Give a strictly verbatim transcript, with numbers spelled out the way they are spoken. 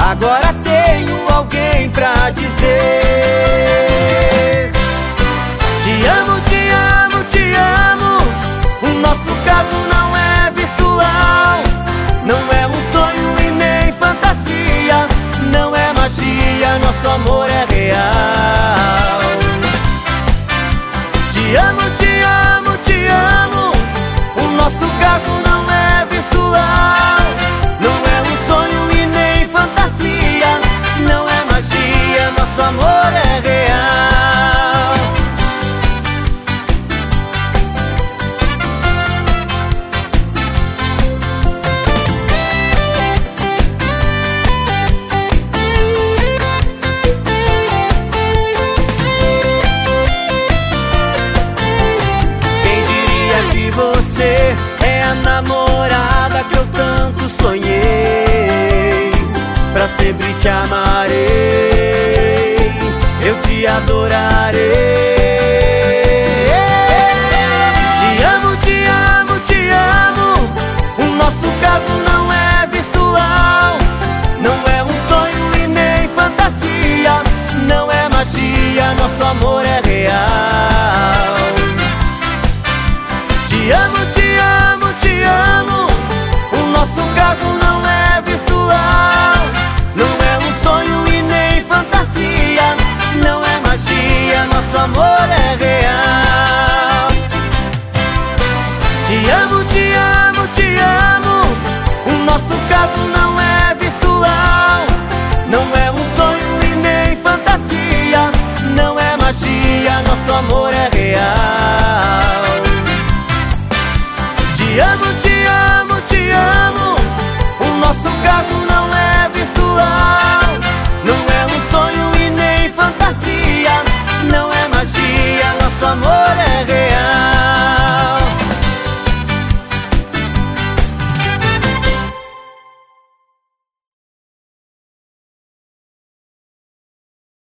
agora tenho alguém pra dizer: te amo, te amo, te amo. O nosso caso não é virtual, não é um sonho e nem fantasia, não é magia, nosso amor é real. Te amo, te amo, te amo. O nosso caso não é virtual, não é um sonho e nem fantasia, não é magia, nosso amor é real. Quem diria que você é a namorada que eu tanto sonhei? Pra sempre te amarei, eu te adorarei.